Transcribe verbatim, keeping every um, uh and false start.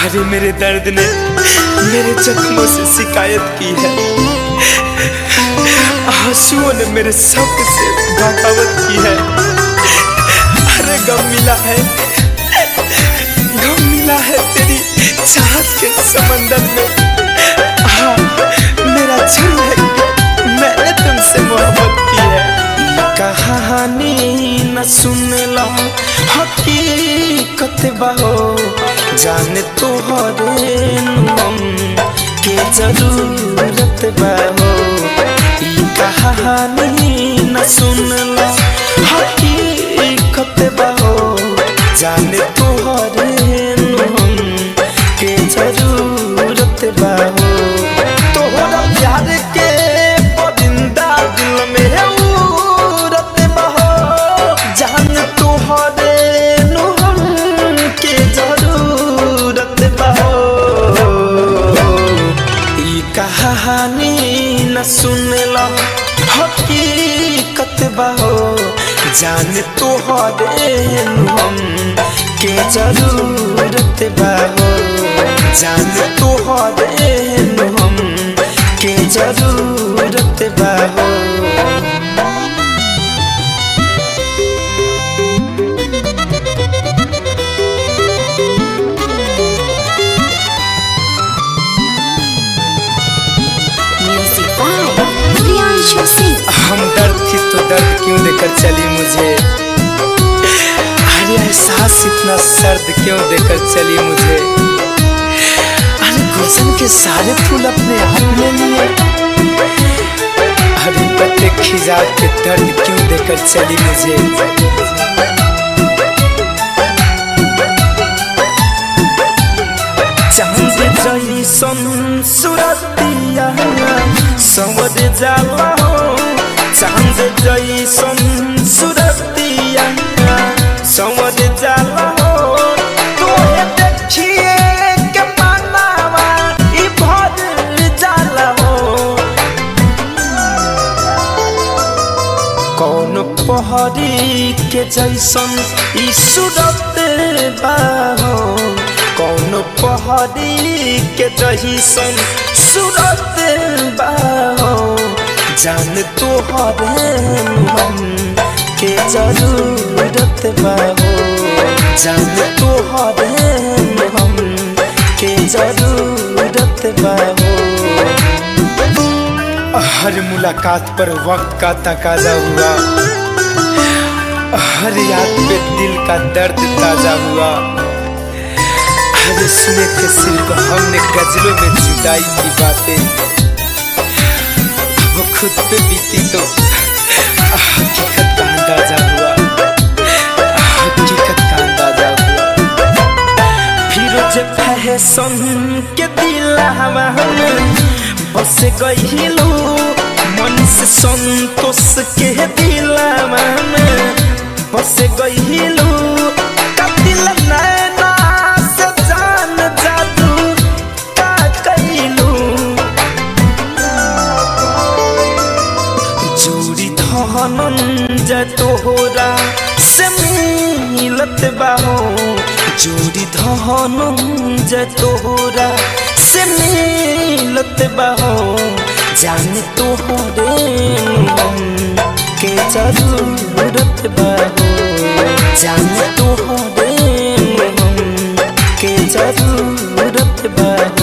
अरे मेरे दर्द ने मेरे जख्मों से शिकायत की है, आंसुओं ने मेरे शब्द से बगावत की है। अरे गम मिला है, गम मिला है तेरी चाहत के समंदर में। हाँ, मेरा झूठ है, मैंने तुमसे मोहब्बत की है। कहानी न सुनला हकीकत बहो, जाने तोहरे हम के जरूरत बहो। ई कहानी न सुनला हकीकत बहो, जाने तोहरे हम के जरूरत बहो। तोहरा प्यार के परिंदा दिल में उड़त बहो, जान तोहरे के जरूरत बहो। ई कहानी न सुनला हकीकत बहो, जान तोहरे हम के जरूरत बहो, जान तोहरे हम के जरूरत बहो। हम दर्द थी तो दर्द क्यों देकर चली मुझे, अरे एहसास इतना सर्द क्यों देकर चली मुझे। अरे गुलशन के सारे फूल अपने आप ले लिए, अरे पत्ते खिजा के दर्द क्यों देकर चली मुझे। चांद जैसन सूरतिया संवर जाला हो, चांद जैसन सूरतिया संवर जाला हो। तोहे देखिए के मानवा ई भर जाला हो, कौन पहरी के जैसन ई सूरत बाहो, कौन पहरी के जैसन सूरत बाहो। जान तोहरे हम के जरूरत बाहो, जान तोहरे हम के जरूरत बाहो। हर मुलाकात पर वक्त का तकाजा हुआ, हर याद पे दिल का दर्द ताजा हुआ। हर सुने थे सिर्फ हमने गजलों में जुदाई की बातें, वो खुद पे बीती तो हकीकत का अंदाजा हुआ, हकीकत का अंदाजा हुआ। फिरोज फैशन के दिलवा में बस गइलू, मन से संतोष के दिलवा में बस गइलू। कतिल नैना से जान जादू का कइलू, जोड़ी धनंजय तोहरा से मिलत बाहो, जोड़ी धनंजय तोहरा से मिलत बाहो। जान तोहरे हम के जरूरत बाहो, जान तोहरे हम के जरूरत बाहो।